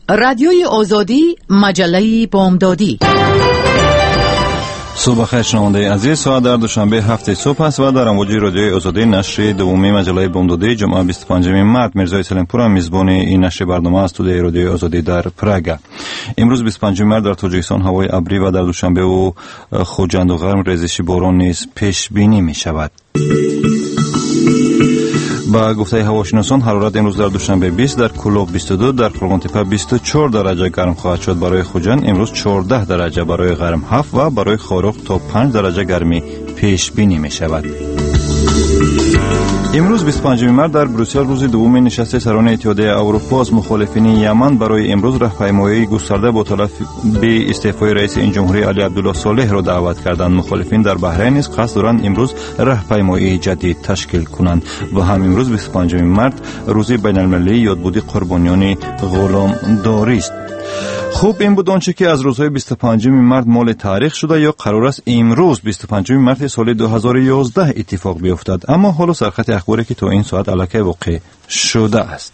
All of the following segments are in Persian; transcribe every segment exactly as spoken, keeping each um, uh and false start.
رادیوی آزادی، مجله بامدادی. صبح خیر شنونده عزیز، ساعت در دوشنبه هفته صبح است و در امواج رادیوی آزادی نشر دومی مجله بامدادی جمعه بیست و پنجم مارس میرزای سلیمپور میزبان این نشر برنامه است. در رادیوی آزادی در پراگ امروز بیست و پنجم مارس در تاجیکستان هوای ابری و در دوشنبه و خوجند و گرم ریزش باران نیز پیش بینی می شود. با گفته هواشناسان حرارت امروز در دوشنبه بیست، در کلوب بیست و دو، در قرغنتپه بیست و چهار درجه گرم خواهد شد. برای خوجند امروز چهارده درجه، برای گرم هفت و برای خاروق تا پنج درجه گرمی پیش بینی می شود. امروز بیست و پنجم مارس در بروسل روز دوم نشست سران اتحادیه اروپا است. مخالفین یمن برای امروز راهپیمایی گسترده با طلب به استعفای رئیس جمهوری علی عبدالله صالح را دعوت کردند. مخالفین در بحرین نیز قصد دارند امروز راهپیمایی جدید تشکیل کنند. و هم امروز بیست و پنجم مارس روز بین المللی یادبودی قربانیان غلامداری است. خوب، این بود آنچه که از روزهای بیست و پنجم مارس مال تاریخ شده یا قرار است امروز بیست و پنجم مارس سال دو هزار و یازده اتفاق بیفتد. اما حالا سرخط اخباری که تا این ساعت الکی واقع شده است.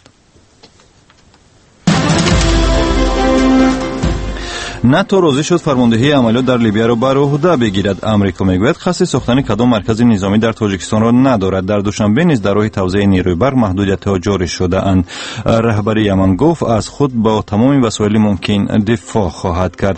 ناتو راضی شد فرماندهی عملیات در لیبیا را بر عهده بگیرد. امریکا میگوید قصد ساختن کدام مرکز نظامی در تاجیکستان را ندارد. در دوشنبه نیز در راه توزیع نیروی برق محدودیت‌ها جاری شده اند. رهبر یمن گفت از خود با تمام وسایل ممکن دفاع خواهد کرد.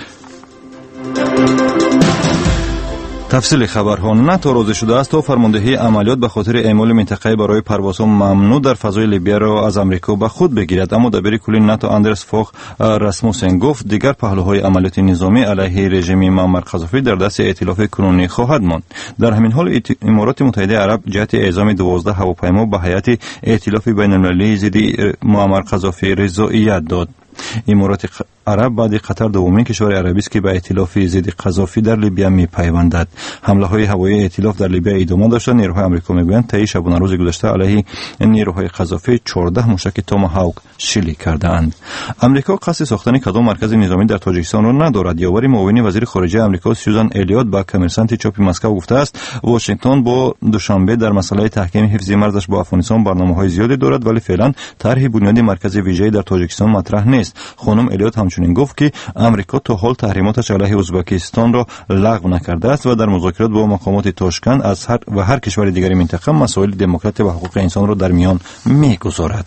تفصیل خبرها: ناتو راضی شده است تا فرماندهی عملیات به خاطر اعمال منطقه برای پروازها ممنوع در فضای لیبیا را از امریکا به خود بگیرد. اما دبیر کلی ناتو اندرس فوخ راسموسن گفت دیگر پهلوهای عملیات نظامی علیه رژیم معمر قذافی در دست ائتلاف کنونی خواهد ماند. در همین حال امارات متحده عرب جهت اعزام دوازده هواپیما به هیئت ائتلاف بین المللی ضد معمر قذافی رضایت داد. امارات عرب بعد قطر دومین کشور عربی است که به ائتلاف ضد قذافی در لیبیا میپیوندد. حمله های هوایی ائتلاف در لیبیا ادامه داشت. نیروهای آمریکا میگویند طی شبانه روز گذشته علیه نیروهای قذافی چهارده موشک توماهاوک شلیک کردند. آمریکا قصد ساختن کدام مرکز نظامی در تاجیکستان را ندارد. یاور معاون وزیر خارجه آمریکا سوزان الیوت با کمرسنت چاپ مسکو گفته است واشنگتن با دوشنبه در مسئله تحکیم حفظ مرزش با افغانستان برنامه‌های زیادی دارد، ولی فعلا طرح بنیادی مرکز ویژه‌ای در تاجیکستان مطرح نیست. خانم الیوت همچنین گفت که امریکا تا حال تحریماتش علیه ازبکستان را لغو نکرده است و در مذاکرات با مقامات تاشکند از هر و هر کشور دیگری منطقه مسائل دموکراسی و حقوق انسان را در میان میگذارد.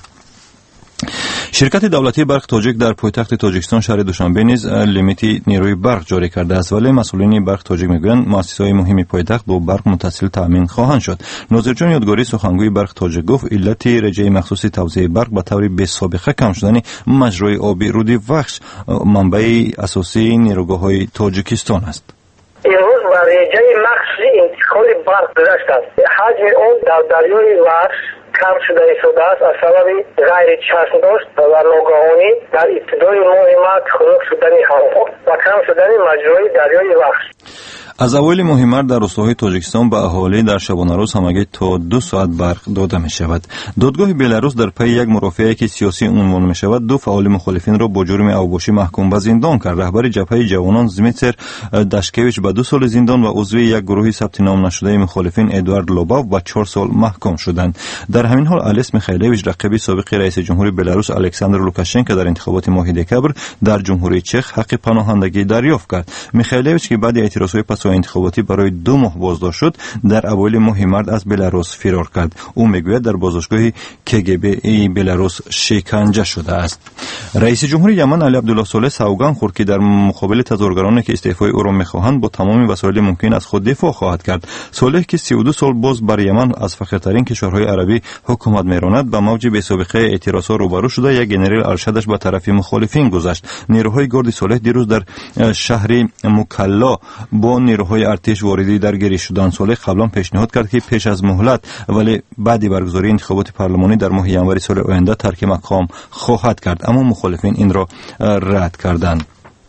شرکت دولتی برق تاجیک در پایتخت تاجیکستان شهر دوشنبه نیز لیمیت نیروی برق جاری کرده است، ولی مسئولین برق تاجیک میگویند مؤسسه‌های مهم پایتخت با برق متصل تامین خواهند شد. ناظرجان یادگاری سخنگوی برق تاجیک گفت علت رجع مخصوص توزیع برق به طور بی سابقه کم شدن مجرای آبی رودی وخش منبع اساسی نیروگاه‌های تاجیکستان است. امروز با رجع مخصوص انتقال برق گذشت است. حجم آن در دریای وخش کم شده شده است از سبب غیر چشمداشت و ناگهانی در ابتدای ماه مارس خنک شدن هوا و کم شدن مجرای دریای وخش. از اوایل ماه مارس در روستاهای تاجیکستان به اهالی در شبانه روز همگی تا دو ساعت برق داده می شود. دادگاه بلاروس در پی یک مرافعه که سیاسی عنوان می شود دو فعال مخالفین را با جرم اوباشی محکوم به زندان کرد. رهبر جبهه جوانان زمیتر داشکویچ به دو سال زندان و عضو یک گروه ثبت نام نشده مخالفین ادوارد لوباو به چهار سال محکوم شدند. در همین حال الیس میخائیلویچ رقیب سابق رئیس جمهوری بلاروس الکساندر لوکاشنکو در انتخابات ماه دکبر در جمهوری چک حق پناهندگی دریافت کرد. میخائیلویچ که بعد اعتراضهای پس انتخاباتی برای دو ماه بازداشت شد در اوایل ماه مارس از بلاروس فرار کرد. او میگوید در بازداشتگاه کگبی بلاروس شکنجه شده است. رئیس جمهوری یمن علی عبدالله صالح سوگند خورد که در مقابل تظاهرگرانی که استعفای او را میخواهند با تمام وسایل ممکن از خود دفاع خواهد کرد. صالح که سی و دو سال باز بر یمن از فقیرترین کشورهای عربی حکومت میراند به موج بی‌سابقه اعتراضات روبرو شده، یک ژنرال ارشدش به طرف مخالفین گذشت. نیروهای گارد صالح دیروز در شهر مکلا با نیروهای ارتش واردی درگیری شدند. صالح قبلا پیشنهاد کرد که پیش از مهلت ولی بعد برگزاری انتخابات پارلمانی در ماه ژانویه سال آینده ترک مقام خواهد کرد، اما مخالفین این را رد کردند.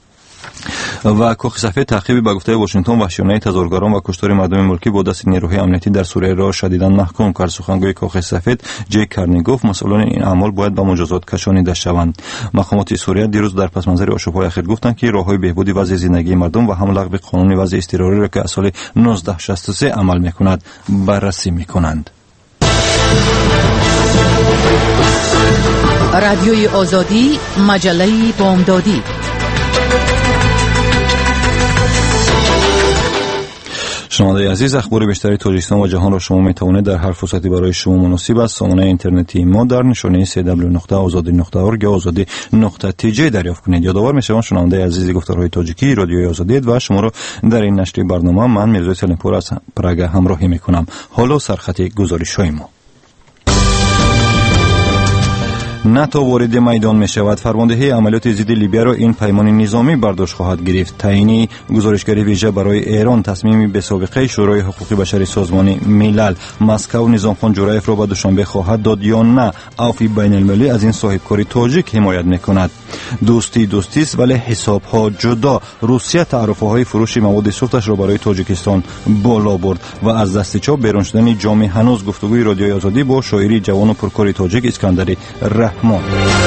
و کاخ سفید تعقیب به گفته واشنگتن وحشیانه تظاهرگران و کشتار مردم ملکی با دست نیروهای امنیتی در سوریه را شدیداً محکوم کرد. سخنگوی کاخ سفید جی کرنی گفت مسئولان این اعمال باید به مجازات کشانیده شوند. مقامات سوریه دیروز در پس منظر آشوب‌های اخیر گفتند که راههای بهبود وضع زندگی مردم و هم لغو قانون وضع اضطراری را که از سال نوزده شصت و سه عمل می‌کند بررسی می‌کنند. رادیوی آزادی، مجله بامدادی. شنونده عزیز، اخبار بیشتری تاجیکستان و جهان را شما میتوانید در هر فرصتی برای شما مناسب است سامانه اینترنتی ما در نشانی دبلیو دبلیو دبلیو نقطه آزادی نقطه اورگ یا آزادی نقطه تی جی دریافت کنید. یادآور میشوم شنونده عزیز گفتارهای تاجیکی رادیوی آزادی و شما را در این نشر برنامه من میرزا سلیمپور از پراگ همراهی میکنم. حالا سرخط گزارش‌های ما. ناتو وارد میدان می شود. فرماندهی عملیات ضد لیبیا را این پیمان نظامی برداشت خواهد گرفت. تعیین گزارشگری ویژه برای ایران، تصمیم به سابقه شورای حقوق بشر سازمان ملل. مسکو نظامخان جورایف را به دوشنبه خواهد داد یا نه؟ عفو بین المللی از این صاحبکاری تاجیک حمایت می کند. دوستی دوستی است ولی حساب ها جدا. روسیه تعرفه های فروش مواد سوختش را برای تاجیکستان بالا برد و از دست چاپ بیرون شدن جام هنوز. گفتگوی رادیوی آزادی با شاعری جوان و پرکار تاجیک اسکندر رحمان.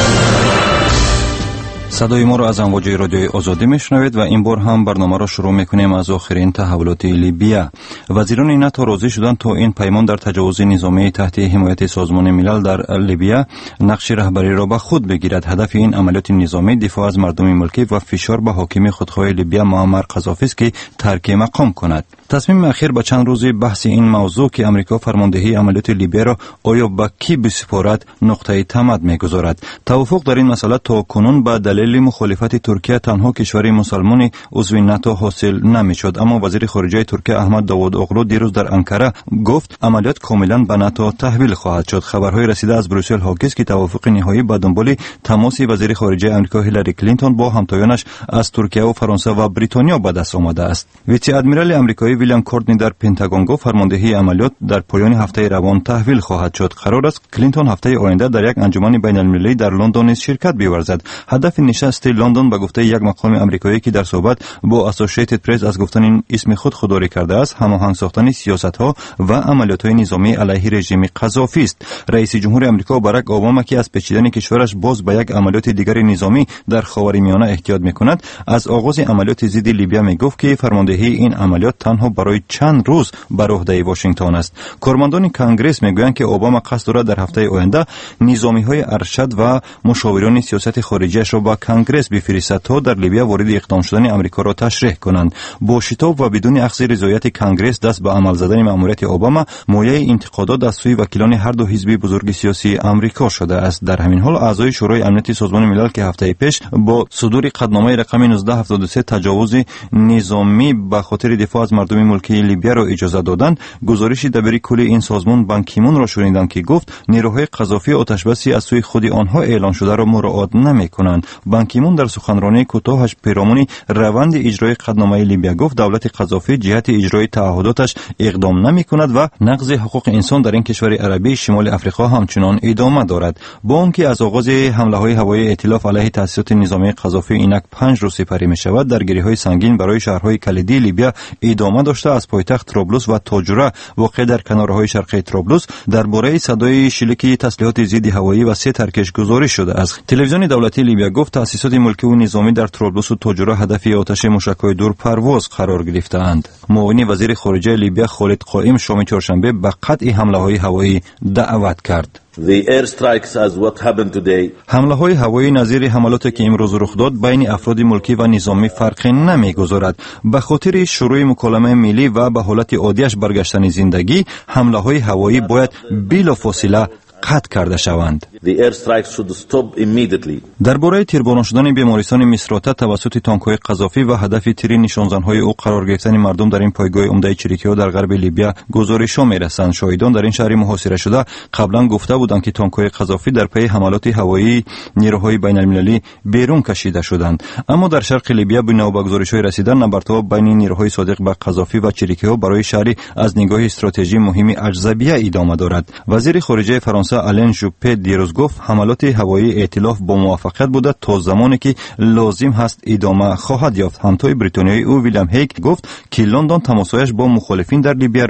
صدای ما را از امواج رادیوی آزادی میشنوید و این بار هم برنامه را شروع میکنیم از آخرین تحولات لیبیا. وزیران ناتو راضی شدند تا این پیمان در تجاوز نظامی تحت حمایت سازمان ملل در لیبیا نقش رهبری را به خود بگیرد. هدف این عملیات نظامی دفاع از مردم ملکی و فشار به حاکم خودخواه لیبیا معمر قذافی است که ترک مقام کند. تصمیم اخیر با چند روز بحث این موضوع که امریکا فرماندهی عملیات لیبیا را آیا به کی بسپارد نقطه تمد میگذارد. توافق در این مسئله تا کنون به دلیل مخالفت ترکیه تنها کشور مسلمان عضو ناتو حاصل نمیشد، اما وزیر خارجه ترکیه احمد داوود اوغلو دیروز در انکره گفت عملیات کاملا به ناتو تحویل خواهد شد. خبرهای رسیده از بروسل حاکی است که توافق نهایی به دنبال تماس وزیر خارجه امریکا هیلاری کلینتون با همتایانش از ترکیه و فرانسه و بریتانیا به دست آمده است. ویچه ادمیرال امریکایی ویلیام کوردنی در پنتاگون گفت فرماندهی عملیات در پایان هفته روان تحویل خواهد شد. قرار است کلینتون هفته آینده در یک انجمن بین المللی در لندن شرکت بیاورد. هدف نشست لندن به گفته یک مقام امریکایی که در صحبت با اسوسییتد پرس از گفتن اسم خود خودداری کرده است، هماهنگ ساختن سیاست‌ها و عملیات‌های نظامی علیه رژیم قذافی است. رئیس جمهور آمریکا باراک اوباما که از پیچیدن کشورش باز به یک عملیات دیگر نظامی در خاورمیانه احتیاط می‌کند، از آغاز عملیات ضد لیبیا میگفت که فرماندهی این عملیات تنها برای چند روز بر عهده واشنگتن است. کارمندان کنگره میگویند که اوباما قصد دارد در هفته آینده نظامی‌های ارشد و مشاوران سیاست خارجیش را به کنگره بفرستد تا در لیبیا وارد اقدام شدن امریکا را تشریح کنند. با شتاب و بدون اخذ رضایت کنگره دست به عمل زدن مأموریت اوباما مایه انتقادات از سوی وکیلان هر دو حزب بزرگ سیاسی امریکا شده است. در همین حال اعضای شورای امنیت سازمان ملل که هفته پیش با صدور قطعنامه رقم نوزده هفتاد و سه تجاوز نظامی به خاطر دفاع از مردم ملکی لیبیا را اجازه دادند، گزارش دبیر کل این سازمان بان کی مون را شنیدند که گفت نیروهای قذافی آتشبسی از سوی خود آنها اعلان شده را مراعات نمی‌کنند. بان کی مون در سخنرانی کوتاهش پیرامون روند اجرای قطعنامه لیبیا گفت دولت قذافی جهت اجرای تعهداتش اقدام نمی‌کند و نقض حقوق انسان در این کشور عربی شمال افریقا همچنان ادامه دارد. با آنکه از آغاز حمله‌های هوایی ائتلاف علیه تأسیسات نظامی قذافی اینک پنج روز سپری می‌شود، درگیری‌های سنگین برای شهرهای کلیدی لیبیا ادامه داشته. از پایتخت طرابلس و تاجوره واقع در کنارهای شرقی طرابلس درباره صدای شلیک تسلیحات ضد هوایی و سه ترکش گزارش شده است. تلویزیون دولتی لیبیا گفت تأسیسات ملکی و نظامی در طرابلس و تاجوره هدف آتش موشک‌های دور پرواز قرار گرفته‌اند. معاون وزیر خارجه لیبیا خالد قائم شام چهارشنبه به قطع حمله‌های هوایی دعوت کرد. The airstrikes as what happened today. حمله های هوایی نظیر حملاتی که امروز رخ داد بین افراد ملکی و نظامی فرقی نمیگذارد. به خاطر شروع مکالمه ملی و به حالت عادیش برگشتن زندگی، حمله های هوایی باید بلافاصله قطع کرده شوند. The airstrikes should stop immediately. درباره تیرباران شدن بیمارستان مصراته توسط تانک‌های قذافی و هدف تیر نشانزن‌های او قرار گرفتن مردم در این پایگاه عمده چریکی‌ها در غرب لیبیا گزارش‌ها می‌رسند. شاهدان در این شهر محاصره شده قبلا گفته بودند که تانک‌های قذافی در پی حملات هوایی نیروهای بین‌المللی بیرون کشیده شدند، اما در شرق لیبیا بنا به گزارش‌های رسیده نبردها بین نیروهای صادق به قذافی و چریکی‌ها برای شهری از نگاه استراتژی مهم اجزبیه ادامه دارد. وزیر خارجه فرانسه آلن ژوپه دیروز گفت حملات هوایی ائتلاف با موفقیت بوده تا زمانی که لازم هست ادامه خواهد یافت. همتای بریتانیایی او ویلیام هیگ گفت که لندن تماسهایش با مخالفین در لیبیا را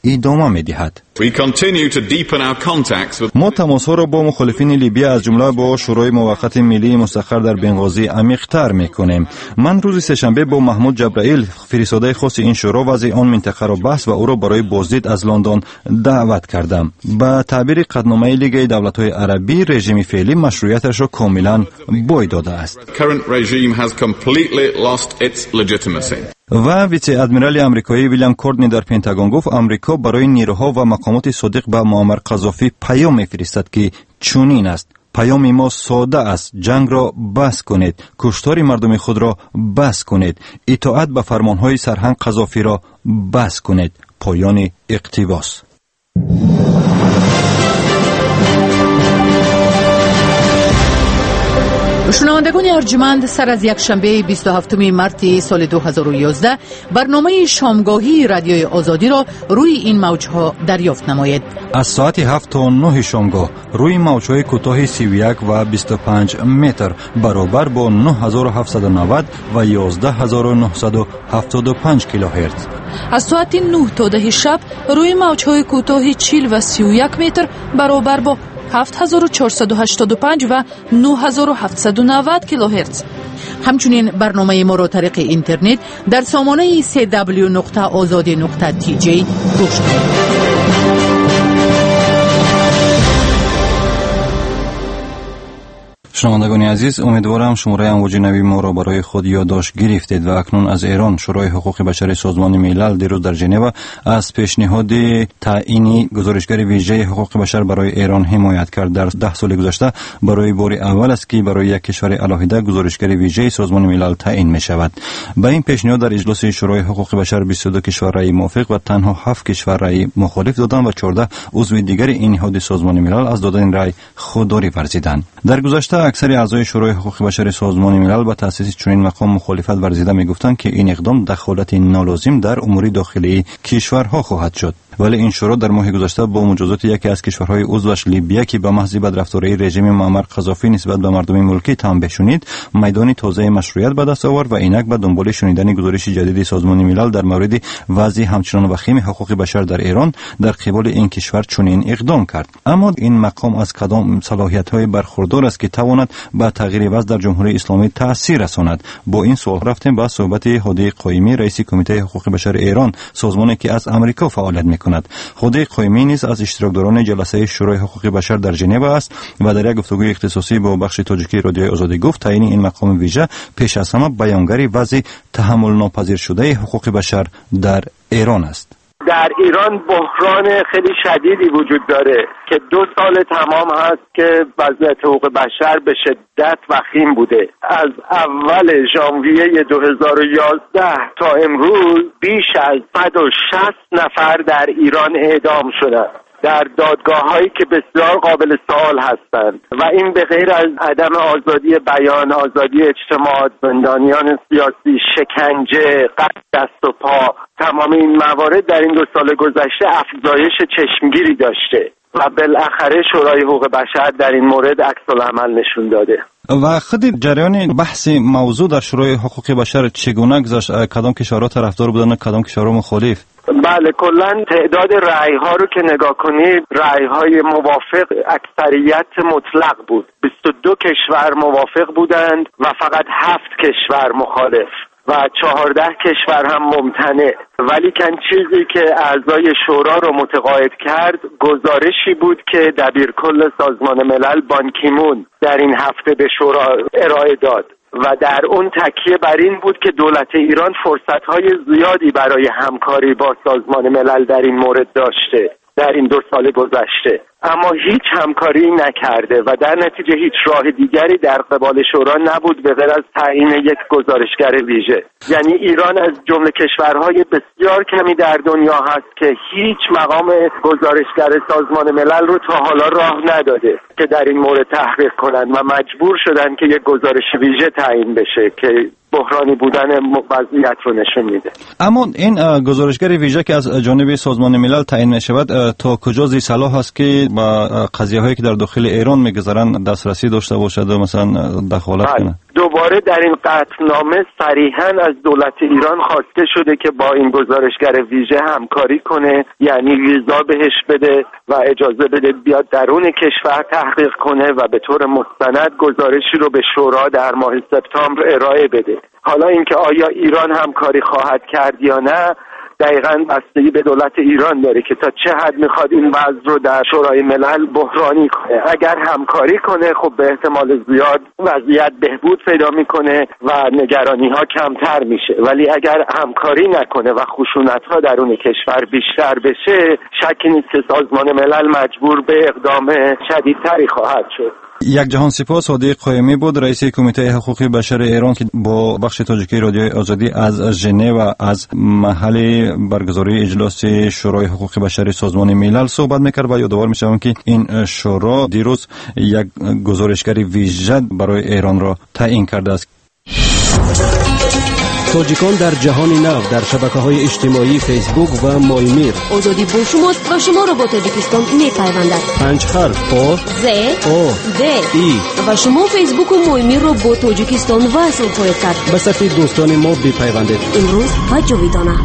ادامه می‌دهد. We continue to deepen our contacts with ما تماس‌ها را با مخالفین لیبی از جمله با شورای موقت ملی مستقر در بنغازی عمیق‌تر می‌کنیم. من روز سه‌شنبه با محمود جبرائیل فرستاده خاص این شورا وضع آن منطقه را بحث و او را برای بازدید از لندن دعوت کردم. به تعبیر قطعنامه لیگ دولت‌های عربی رژیم فعلی مشروعیتش را کاملاً بای داده است. the current regime has completely lost its legitimacy. و ویце ادمیرال آمریکایی ویلیام کورتنی در پنتاگون گفت آمریکا برای نیروها و مقامات صادق به معمر قذافی پیام می‌فرستد که چنین است: پیام ما ساده است، جنگ را بس کنید، کشتار مردم خود را بس کنید، اطاعت به فرمانهای سرهنگ قذافی را بس کنید. پایان اقتباس. شنوندگان ارجمند، سر از یک شنبه بیست و هفتم مارس سال دو هزار و یازده برنامه شامگاهی رادیوی آزادی را روی این موجها دریافت نمایید. از ساعت هفت تا نه شامگاه روی موجهای کوتاه سی و یک و بیست و پنج متر برابر با نه هزار و هفتصد و نود و یازده هزار و نهصد و هفتاد و پنج کیلوهرتز. از ساعت نه تا ده شب روی موجهای کوتاه چهل و سی و یک متر برابر با هفت هزار و چهارصد و هشتاد و پنج و نه هزار و هفتصد و نود کیلوهرتز. همچنین برنامه ما را طریق اینترنت در سامانه سی دبلیو نقطه آزادی نقطه تی جی گوش کنید. شنوندگان عزیز، امیدوارم شماره امواج نوی ما را برای خود یادداشت گرفتید و اکنون از ایران شورای حقوق بشر سازمان ملل دیروز در ژنو از پیشنهاد تعیین گزارشگر ویژه حقوق بشر برای ایران حمایت کرد. در ده سال گذشته برای بار اول است که برای یک کشور علاهده گزارشگر ویژه سازمان ملل تعیین می شود. به این پیشنهاد در اجلاس شورای حقوق بشر بیست و دو کشور رأی موافق و تنها هفت کشور رأی مخالف دادند و چهارده عضو دیگر این نهاد سازمان ملل از دادن رأی خودداری ورزیدند. در گذشته اکثر اعضای شورای حقوق بشر سازمان ملل با تأسیس چنین مقام مخالفت ورزیده میگفتند که این اقدام دخالت نالازم در امور داخلی کشورها خواهد شد. ولی این شورا در ماه گذشته با مجازات یکی از کشورهای عضوش لیبیا که به محض بدرفتاری رژیم معمر قذافی نسبت به مردم ملکی تنبیه شنید، میدان تازه مشروعیت به دست آورد و اینک به دنبال شنیدن گزارش جدید سازمان ملل در مورد وضع همچنان وخیم حقوق بشر در ایران در قبال این کشور چنین اقدام کرد. اما این مقام از کدام صلاحیت‌های برخوردار است که تواند به تغییر وضع در جمهوری اسلامی تأثیر رساند؟ با این سوال رفتیم با صحبت هادی قایمی، رئیس کمیته حقوق بشر ایران، سازمانی که از آمریکا فعالیت می‌کند. خود قایمی نیز از اشتراکداران جلسه شورای حقوق بشر در ژنو است و در یک گفتگوی اختصاصی با بخش تاجیکی رادیوی آزادی گفت تعیین این مقام ویژه پیش از همه بیانگر وضع تحمل ناپذیر شده حقوق بشر در ایران است. در ایران بحران خیلی شدیدی وجود داره که دو سال تمام هست که وضعیت حقوق بشر به شدت وخیم بوده. از اول ژانویه دو هزار و یازده تا امروز بیش از صد و شصت نفر در ایران اعدام شدند در دادگاه‌هایی که بسیار قابل سوال هستند و این به غیر از عدم آزادی بیان، آزادی اجتماع، زندانیان سیاسی، شکنجه، قطع دست و پا، تمام این موارد در این دو سال گذشته افزایش چشمگیری داشته و بالاخره شورای حقوق بشر در این مورد عکس‌العمل نشون داده. و خود جریان بحث موضوع در شورای حقوق بشر چگونه گذشت؟ کدام کشورها طرفدار بودن و کدام کشورها مخالف؟ بله، کلا تعداد رأی ها رو که نگاه کنید، رأی های موافق اکثریت مطلق بود. بیست و دو کشور موافق بودند و فقط هفت کشور مخالف و چهارده کشور هم ممتنع. ولی کن چیزی که اعضای شورا رو متقاعد کرد گزارشی بود که دبیرکل سازمان ملل بان کی مون در این هفته به شورا ارائه داد و در اون تکیه بر این بود که دولت ایران فرصت‌های زیادی برای همکاری با سازمان ملل در این مورد داشته در این دو سال گذشته، اما هیچ همکاری نکرده و در نتیجه هیچ راه دیگری در قبال شورا نبود به غیر از تعیین یک گزارشگر ویژه. یعنی ایران از جمله کشورهای بسیار کمی در دنیا هست که هیچ مقام گزارشگر سازمان ملل رو تا حالا راه نداده که در این مورد تحقیق کنند و مجبور شدن که یک گزارش ویژه تعیین بشه که بحرانی بودن وضعیت رو نشون میده. اما این گزارشگر ویژه که از جانب سازمان ملل تعیین می شود تا کجا ذی صلاح است که با قضیه هایی که در داخل ایران میگذرن دسترسی داشته باشد و مثلا دخالت کنه؟ دو دوباره در این قطعنامه صریحاً از دولت ایران خواسته شده که با این گزارشگر ویژه همکاری کنه، یعنی ویزا بهش بده و اجازه بده بیاد درون کشور تحقیق کنه و به طور مستند گزارشی رو به شورا در ماه سپتامبر ارائه بده. حالا اینکه آیا ایران همکاری خواهد کرد یا نه دقیقاً بستگی به دولت ایران داره که تا چه حد میخواد این وضع رو در شورای ملل بحرانی کنه. اگر همکاری کنه خب به احتمال زیاد وضعیت بهبود پیدا میکنه و نگرانی ها کمتر میشه، ولی اگر همکاری نکنه و خشونت ها درون کشور بیشتر بشه شکی نیست که سازمان ملل مجبور به اقدام شدیدتری خواهد شد. یک جهان سپاس. صادق قائمی بود، رئیس کمیته حقوق بشر ایران که با بخش تاجیکی رادیوی آزادی از ژنو از محل برگزاری اجلاس شورای حقوق بشر سازمان ملل صحبت میکرد و یادآور میشم که این شورا دیروز یک گزارشگر ویژه برای ایران را تعیین کرده است. تاجیکان در جهان نو در شبکه‌های اجتماعی فیسبوک و مایمیر. آزادی با شماست و شما را با تاجیکستان می‌پیوندد. پنج حرف آ ز او د ای و شما فیسبوک و مایمیر را با تاجیکستان وصل خواهید کرد. به صف دوستان ما بپیوندید. امروز و جاویدانه.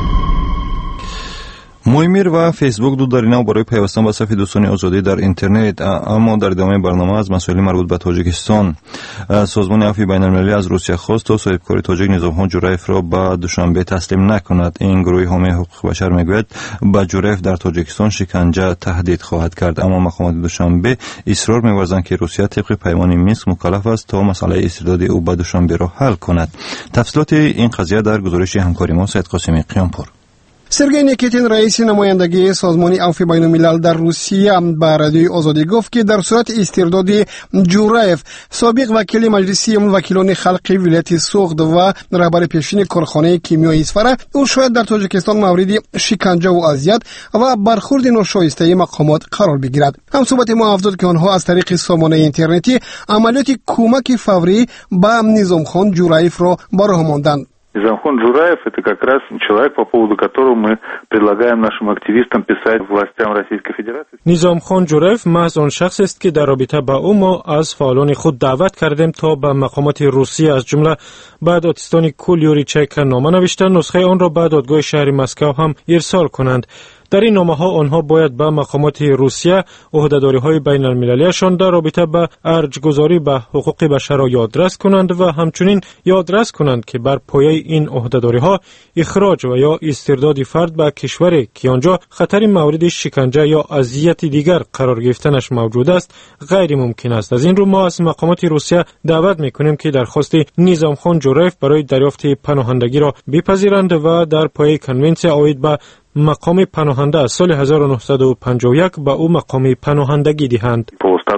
مایمیر و فیسبوک دو دارینه برای پیوستن به صف دوستان آزادی در اینترنت، اما در ادامه برنامه از مسائل مربوط به تاجیکستان. سازمان عفو بین المللی از روسیه خواست تا صاحبکار تاجیک نظامخان جورایف را به دوشنبه تسلیم نکند. این گروه حامی حقوق بشر میگوید به جورایف در تاجیکستان شکنجه تهدید خواهد کرد، اما مقامات دوشنبه اصرار می‌ورزند که روسیه طبق پیمان مینسک مکلف است تا مسئله استرداد او به دوشنبه را حل کند. تفصیلات این قضیه در گزارش همکاری ما سید قاسمی قیامپور. سرگئی نیکیتین رئیس نمایندگی سازمان عفو بین الملل در روسیه به رادیوی آزادی گفت که در صورت استرداد جورایف سابق وکیل مجلس وکیلان خلقی ولایت سوخت و رهبر پیشین کارخانه کیمیایی اصفهان او شاید در تاجیکستان مورد شکنجه و اذیت و برخورد ناشایسته مقامات قرار بگیرد. هم صحبت ما افزود که آنها از طریق سامانه اینترنتی عملیات کمک فوری به نظامخان جورایف را به راه ماندند. Низамхон Джураев – это как раз человек, по поводу которого мы предлагаем нашим активистам писать властям Российской Федерации. نظامخان جورایف محض آن شخص است که در رابطه با او ما از فعالان خود دعوت کردیم تا به مقامات روسیه از جمله به دادستان کولیوریچک نامه نوشتند، نسخه آن را به دادگاه شهر مسکو هم ارسال کنند. در این نامه ها آنها باید به مقامات روسیه عهده‌داری های بین المللیشان در رابطه به ارجگذاری به حقوق بشر را یادرس کنند و همچنین یادرس کنند که بر پایه این عهده‌داری ها اخراج و یا استرداد فرد به کشوری که آنجا خطر مورد شکنجه یا اذیت دیگر قرار گرفتنش موجود است غیر ممکن است. از این رو ما از مقامات روسیه دعوت می‌کنیم که درخواست نظامخان جورایف برای دریافت پناهندگی را بپذیرند و در پایه کنونسیون عاید به مقام پناهنده از سال هزار و نهصد و پنجاه و یک به او مقام پناهندگی دهند.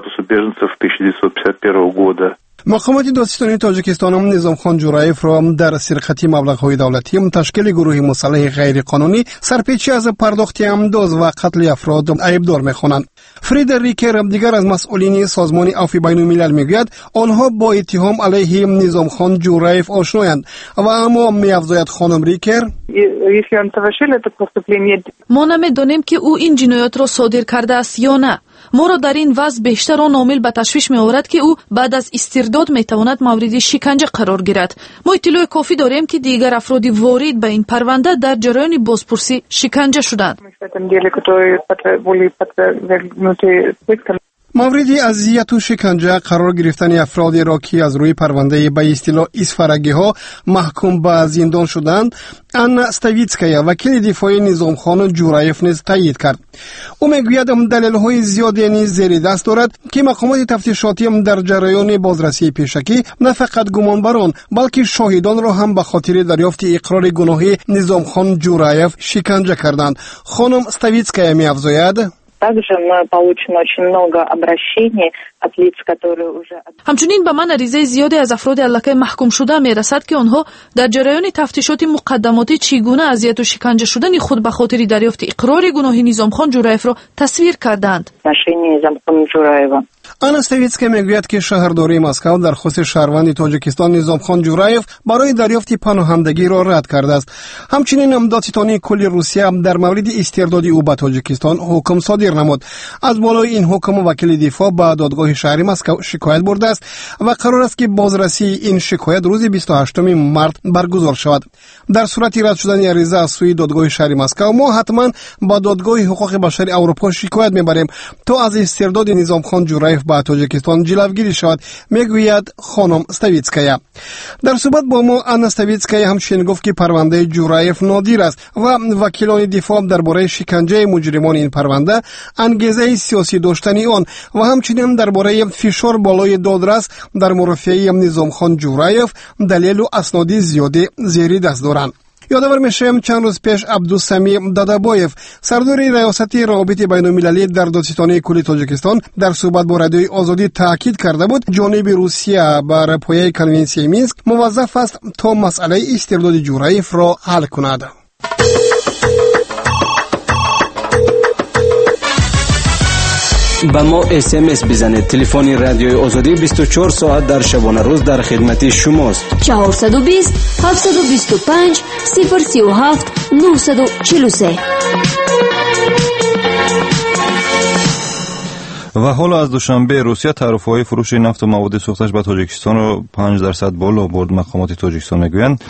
مقامات دادستانی تاجیکستان هم نظامخان جورایف را در سرقت مبلغ‌های دولتی، تشکیل گروه مسلح غیر قانونی، سرپیچی از پرداخت امداد و قتل افراد عیبدار می‌خوانند. فریدریکر دیگر از مسئولین سازمان عفو بین الملل میگوید آنها با اتهام علیه نظامخان جورایف آشنایند و اما می‌افزاید خانم ریکر ما نمی‌دانیم که او این جنایات را صادر کرده است یا نه. ما را در این وضع بیشتر آن عامل به تشویش می‌آورد که او بعد از استرداد می‌تواند مورد شکنجه قرار گیرد. ما اطلاع کافی داریم که دیگر افراد وارد به این پرونده در جریان بازپرسی شکنجه شدند. مورد اذیت و شکنجه قرار گرفتن افرادی را که از روی پرونده به اصطلاح اسفرگی‌ها محکوم به زندان شدند آنا استویتسکایا وکیل دفاعی نظامخان جورایف نیز تایید کرد. او میگوید دلایل زیادی نیز زیر دست دارد که مقامات تفتیشاتی در جریان بازرسی پیشکی نه فقط گمانبران بلکه شاهدان را هم به خاطر دریافت اقرار گناهی نظامخان جورایف شکنجه کردند. خانم استویتسکایا می‌افزاید همچنین به من عریضه زیادی از افراد علاقه محکوم شده میرسد که آنها در جریان تفتیشات مقدماتی چگونه اذیت و شکنجه شدن خود به خاطر دریافت اقرار گناه نظامخان جورایف را تصویر کردند. آناستویتسکی میگوید که شهرداری مسکو درخواست شهروند تاجیکستان نظامخان جورایف برای دریافت پناهندگی را رد کرده است. همچنین دادستانی کل روسیه در مورد استرداد او به تاجیکستان حکم صادر نمود. از بالای این حکم وکیل دفاع به دادگاه شهری مسکو شکایت برده است و قرار است که بازرسی این شکایت روز بیست و هشتم مارس برگزار شود. در صورت رد شدن عریضه از سوی دادگاه شهری مسکو ما حتما با دادگاه حقوق بشر اروپا شکایت میبریم تا از استرداد نظامخان جورایف به تاجیکستان جلوگیری شود، میگوید خانم استویتسکایا. در صحبت با ما آنا استویتسکایا همچنین گفت که پرونده جورایف نادیر است و وکیلان دفاع درباره شکنجه مجرمان این پرونده انگیزه سیاسی داشتن آن و همچنین درباره فشار بالای دادرس در مرافعه نظامخان جورایف دلیل و اسنادی زیادی زیر دست دارند. یادآور میشیم چند روز پیش عبدالسمی دادابایف سردار ریاست روابط بین المللی در دادستانی کل تاجیکستان در صحبت با رادیوی آزادی تاکید کرده بود جانب روسیه بر پایه کنونسیون مینسک موظف است تا مسئله استرداد جورایف را حل کند. با ما اس ام اس بزنید. تلفن رادیوی آزادی بیست و چهار ساعت در شبانه روز در خدمت شماست. چهارصد و بیست هفتصد و بیست و پنج صفر سی و هفت نهصد و چهل و سه. و حالا از دوشنبه روسیه تعرفه‌های فروش نفت و مواد سوختش به تاجیکستان رو پنج درصد بالا برد. مقامات تاجیکستان میگویند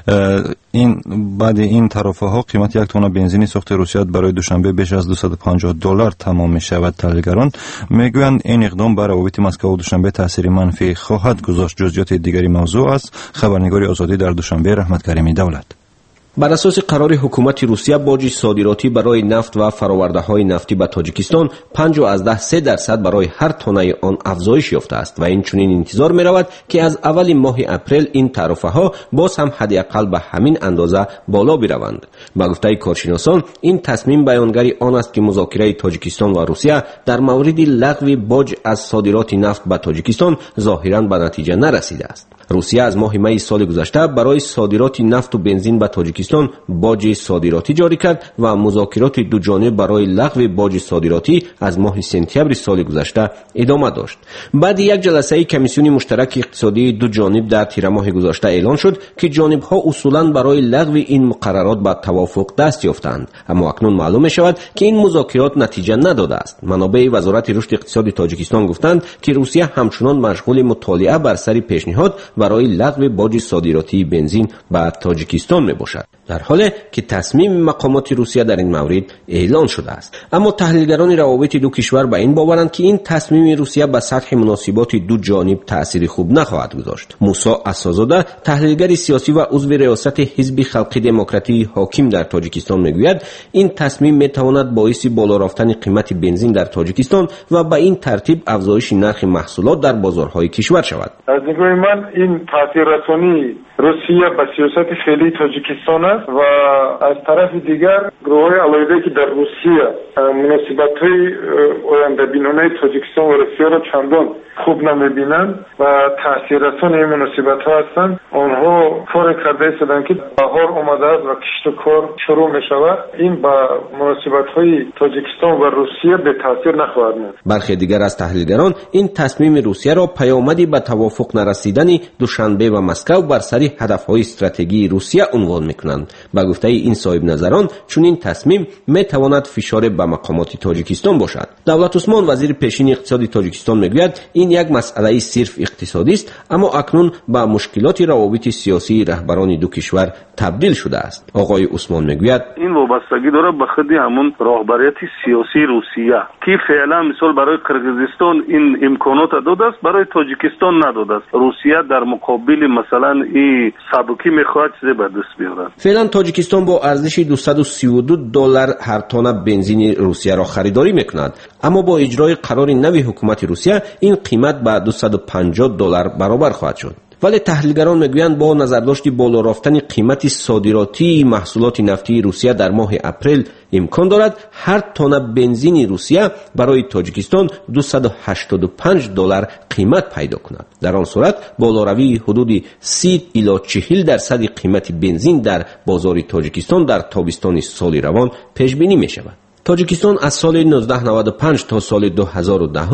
این بعد این تعرفه‌ها قیمت یک تن بنزین سوخت روسیه برای دوشنبه بیش از دویست و پنجاه دلار تمام می‌شود. تحلیلگران میگویند این اقدام بر روابط مسکو و دوشنبه تاثیر منفی خواهد گذاشت. جزئیات دیگری موضوع است خبرنگاری آزادی در دوشنبه رحمت کریمی دولت. بر اساس قرار حکومت روسیه باج صادراتی برای نفت و فرآورده‌های نفتی به تاجیکستان پنج و از ده سه درصد برای هر تن آن افزایش یافته است و این چنین انتظار می‌رود که از اول ماه اپریل این تعرفه‌ها باز هم حداقل به همین اندازه بالا بروند. با گفته کارشناسان این تصمیم بیانگری آن است که مذاکره تاجیکستان و روسیه در مورد لغو باج از صادرات نفت به تاجیکستان ظاهراً به نتیجه نرسیده است. روسیه از ماه می سال گذشته برای صادرات نفت و بنزین به تاجیکستان باج صادراتی جاری کرد و مذاکرات دو جانبه برای لغو باج صادراتی از ماه سپتامبر سال گذشته ادامه داشت. بعد یک جلسه کمیسیون مشترک اقتصادی دو جانب در تیر ماه گذشته اعلان شد که جانب‌ها اصولاً برای لغو این مقررات به توافق دست یافتند، اما اکنون معلوم می‌شود که این مذاکرات نتیجه نداده است. منابع وزارت رشد اقتصادی تاجیکستان گفتند که روسیه همچنان مشغول مطالعه بر سر پیشنهاد برای لغو باج صادراتی بنزین به تاجیکستان میباشد، در حالی که تصمیم مقامات روسیه در این مورد اعلان شده است. اما تحلیلگران روابط دو کشور به این باورند که این تصمیم روسیه به سطح مناسبات دو جانب تأثیر خوب نخواهد گذاشت. موسی اساس‌زاده تحلیلگر سیاسی و عضو ریاست حزب خلق دموکراتی حاکم در تاجیکستان میگوید این تصمیم میتواند باعث بالا رفتن قیمت بنزین در تاجیکستان و به این ترتیب افزایش نرخ محصولات در بازارهای کشور شود. از نگاه من این تاثیررسانی روسیه به سیاست فعلی تاجیکستان است و از طرف دیگر گروه‌های علاقه‌ای که در روسیه مناسبت‌های آینده بینانه تاجیکستان و روسیه را چندان خوب نمی‌بینند و تاثیررسان این مناسبت‌ها هستند، آنها کار کرده هستند که بهار آمده است و کشت و کار شروع می‌شود. این با مناسبت‌های تاجیکستان و روسیه به تاثیر نخواهد بود. برخی دیگر از تحلیلگران این تصمیم روسیه را پیامدی به توافق نرسیدن دوشنبه و مسکو بر سر هدف‌های استراتژی روسیه عنوان می‌کنند. با گفته این صاحب نظران چون این تصمیم می‌تواند فشار به مقامات تاجیکستان باشد. دولت عثمان وزیر پیشین اقتصادی تاجیکستان می‌گوید این یک مسئله صرف اقتصادی است، اما اکنون با مشکلات روابط سیاسی رهبران دو کشور تبدیل شده است. آقای عثمان می‌گوید این وابستگی داره به خود همون راهبریت سیاسی روسیه که فعلا مثال برای قرقیزستان این امکانات داده است، برای تاجیکستان نداده است. روسیه در مقابل مثلا این سبکی میخواد چیزی به دست بیاره. فعلا تاجیکستان با ارزش دویست و سی و دو دلار هر تن بنزین روسیه را خریداری میکند، اما با اجرای قرار نوی حکومت روسیه این قیمت به دویست و پنجاه دلار برابر خواهد شد. ولی تحلیلگران میگویند با نظرداشت بالا رفتن قیمت صادراتی محصولات نفتی روسیه در ماه اپریل امکان دارد هر تن بنزین روسیه برای تاجیکستان دویست و هشتاد و پنج دلار قیمت پیدا کند. در آن صورت بالاروی حدود سی الی چهل درصد قیمت بنزین در بازار تاجیکستان در تابستان سال روان پیش بینی می شود. تاجیکستان از سال نوزده نود و پنج تا سال دو هزار و ده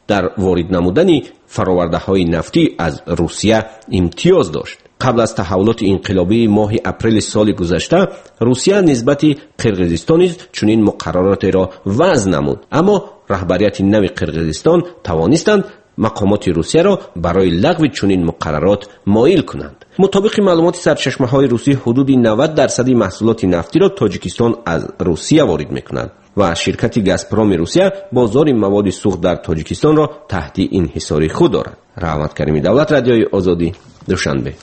در وارد نمودن فرآورده‌های نفتی از روسیه امتیاز داشت. قبل از تحولات انقلابی ماه اپریل سال گذشته روسیه نسبت قرقیزستان نیز چنین مقرراتی را وضع نمود، اما رهبریت نو قرقیزستان توانستند مقامات روسیه را برای لغو چنین مقررات مایل کنند. مطابق معلومات سرچشمه‌های روسی حدود نود درصد محصولات نفتی را تاجیکستان از روسیه وارد می‌کند و شرکت گازپروم روسیه بازار مواد سوخت در تاجیکستان را تحت انحصار خود دارد. رحمت کریمی، دولت رادیوی آزادی، دوشنبه.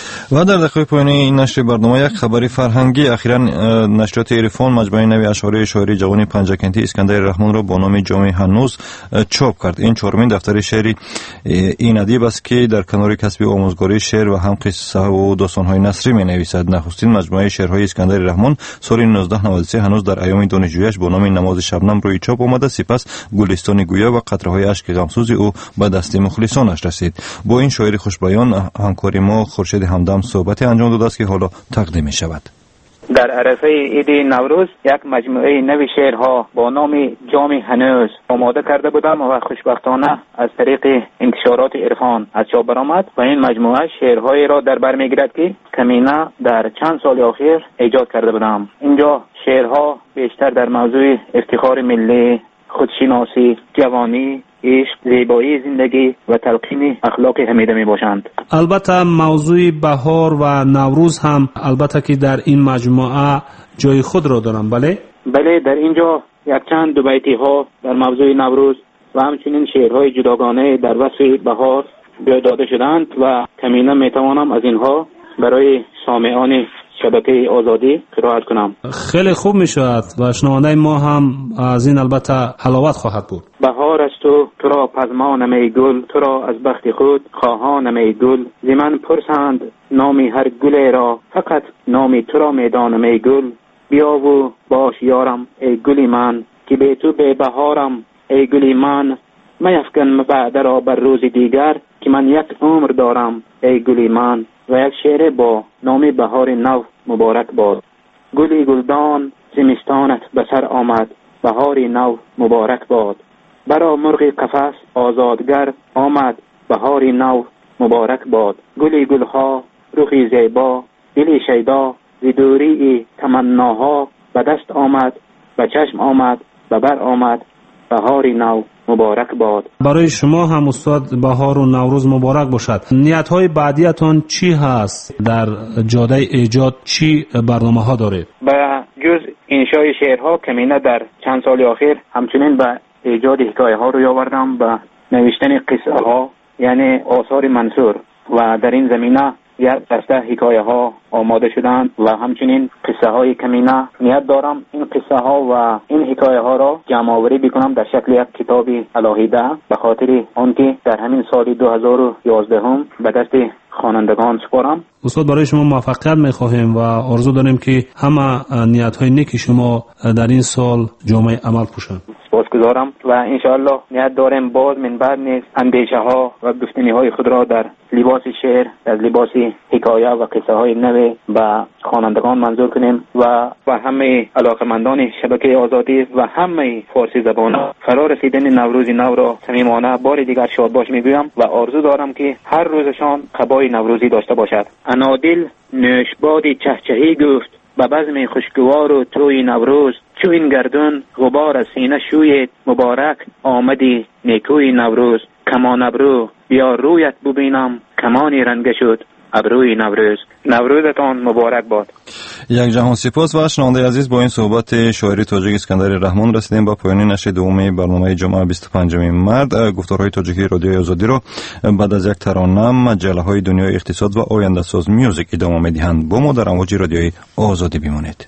و در دقیقه پایانی این نشر برنامه یک خبری فرهنگی. اخیراً نشریات عرفان مجموعه نوی اشعار شاعری جوان پنجکنتی اسکندر رحمان را با نام جام هنوز چاپ کرد. این چهارمین دفتر شعری این ادیب است که در کنار کسب آموزگاری شعر و هم قصه و داستان‌های نثری می‌نویسد. نخستین مجموعه شعرهای اسکندر رحمان سال نوزده نود و سه هنوز در ایام دانشجویی‌اش با نام نماز شبنم روی چاپ آمده، سپس گلستان گویا و قطره‌های اشک غمسوز او به دست مخلصانش رسید. با این شاعر خوشبیان همکار ما خورشید همدم صحبت انجام داده است که حالا تقدیم می شود. در عرفه عید نوروز یک مجموعه نوی شعرها با نام جام هنوز آماده کرده بودم و خوشبختانه از طریق انتشارات عرفان از چاپ برآمد و این مجموعه شعرهایی را در بر میگیرد که کمینه در چند سال اخیر ایجاد کرده بودم. اینجا شعرها بیشتر در موضوع افتخار ملی، خودشناسی، جوانی، عشق، زیبایی زندگی و تلقین اخلاق حمیده می باشند. البته موضوع بهار و نوروز هم البته که در این مجموعه جای خود را دارم. بله؟ بله، در اینجا یک چند دو بیتی ها در موضوع نوروز و همچنین شعرهای جداگانه در وصف بهار داده شدند و کمینه می توانم از اینها برای سامعان شبکه آزادی قرائت کنم. خیلی خوب می شود و شنونده ما هم از این البته حلاوت خواهد بود. بهار است تو تو را پزمانم ای گل، تو را از بخت خود خواهانم ای گل. ز من پرسند نامی هر گل را، فقط نامی تو را میدانم ای گل. بیا و باش یارم ای گلی من، که به تو به بهارم ای گلی من. میفکن بعد را بر روز دیگر، که من یک عمر دارم ای گلی من. و یک شعر با نام بهار نو مبارک باد. گلی گلدان زمستانت به سر آمد، بهاری نو مبارک باد. برا مرغ قفس آزادگر آمد، بهاری نو مبارک باد. گلی گلها رخی زیبا، دلی شیدا ز دوری تمناها. به دست آمد، به چشم آمد، به بر آمد، بهاری نو مبارک باد. برای شما هم استاد بهار و نوروز مبارک باشد. نیت‌های بعدیتان چی هست؟ در جاده ایجاد چی برنامه‌ها دارید؟ به جز انشای شعرها کمینه در چند سال اخیر همچنین به ایجاد حکایه‌ها روی آوردم، به نوشتن قصه ها یعنی آثار منثور و در این زمینه یک دسته حکایه ها آماده شدند و همچنین قصه های کمینه نیت دارم این قصه ها و این حکایه ها را جمع آوری بکنم در شکل یک کتاب علاهیده، به خاطر آنکه در همین سال دو هزار و یازده هم به دست خوانندگان سپارم. استاد برای شما موفقیت می‌خواهیم و آرزو داریم که همه نیت‌های نیک شما در این سال جامعه عمل پوشند. سپاسگزارم و انشاءالله نیت داریم باز من بعد نیز اندیشه ها و گفتنی های خود را در لباس شعر، در لباس حکایه و قصه های نو به خوانندگان منظور کنیم و و همه علاقمندان شبکه آزادی و همه فارسی زبانان فرا رسیدن نوروز نو را صمیمانه بار دیگر شاد باش میگویم و آرزو دارم که هر روزشان قبای نوروزی داشته باشد. انادل نوشبادی چهچهی گفت، به بزم خوشگوار و توی نوروز. چو این گردون غبار از سینه شوید، مبارک آمدی نیکوی نوروز. کمان ابرو بیا رویت ببینم، کمانی رنگه شد ابروی نوروز. نوروزتان مبارک باد. یک جهان سپاس و شنونده عزیز، با این صحبت شاعری تاجیک اسکندر رحمان رسیدیم به پایان نشر دوم برنامه جمعه بیست و پنجم مرد. گفتارهای تاجیکی رادیوی آزادی را بعد از یک ترانه مجله های دنیای اقتصاد و آینده ساز میوزیک ادامه میدهند. با ما در امواج رادیوی آزادی بمانید.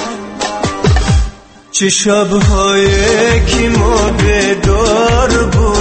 چه شب‌هایی که ما بیدار بود،